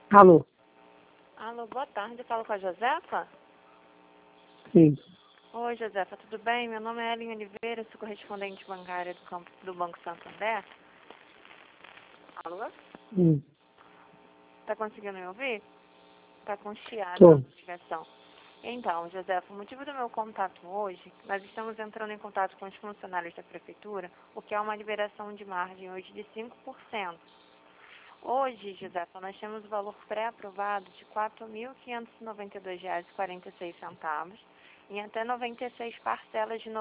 Alô? Alô, boa tarde. Eu falo com a Josefa? Sim. Oi, Josefa, tudo bem? Meu nome é Ellen Oliveira, sou correspondente bancária do Banco Santander. Alô? Hum. Tá conseguindo me ouvir? Tá com chiado Tô. na ligação. Então, Josefa, o motivo do meu contato hoje, nós estamos entrando em contato com os funcionários da Prefeitura, o que é uma liberação de margem hoje de 5%. Hoje, Josefa, nós temos o valor pré-aprovado de R$ 4.592,46 em até 96 parcelas de R$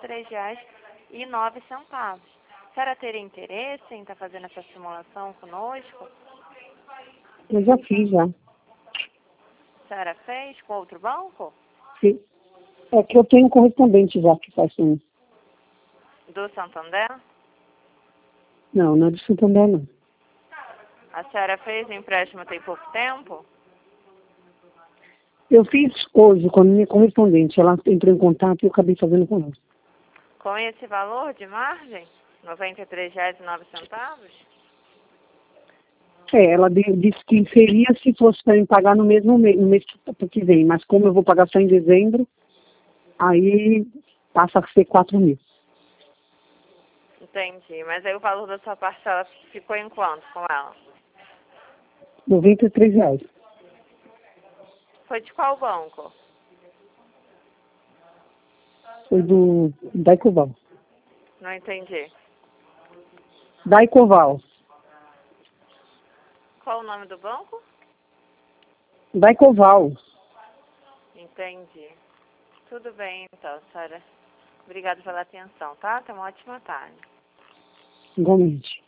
93,09. A senhora teria interesse em estar fazendo essa simulação conosco? Eu já fiz, já. A senhora fez com outro banco? Sim. É que eu tenho um correspondente já que faz isso. Do Santander? Não, não é do Santander, não. A senhora fez empréstimo tem pouco tempo? Eu fiz hoje com a minha correspondente. Ela entrou em contato e eu acabei fazendo com ela. Com esse valor de margem? R$ 93,09? Ela disse que seria se fosse para me pagar no mesmo mês, no mês que vem. Mas como eu vou pagar só em dezembro, aí passa a ser 4 mil. Entendi. Mas aí o valor da sua parcela ficou em quanto com ela? R$ 93. Foi de qual banco? Foi do Daicoval. Não entendi. Daicoval. Qual o nome do banco? Daicoval. Entendi. Tudo bem, então, senhora. Obrigada pela atenção, tá? Tenha uma ótima tarde. Igualmente.